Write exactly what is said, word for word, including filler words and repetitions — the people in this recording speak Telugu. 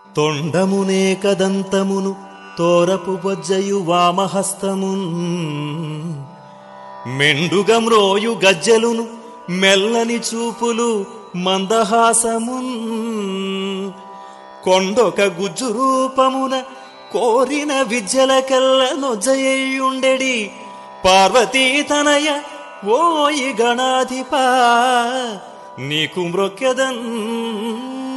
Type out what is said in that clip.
తొండమునే కదంతమును తోరపు బొజ్జయు వామహస్తమున్ మెండుగమ్రోయు గజ్జలును మెల్లని చూపులు మందహాసమున్ కొండొక గుజ్జు రూపమున కోరిన విద్యలకెల్ల నొజ్జయ్యుండెడి పార్వతీ తనయ ఓయి గణాధిపా నీకు మ్రొక్కెదన్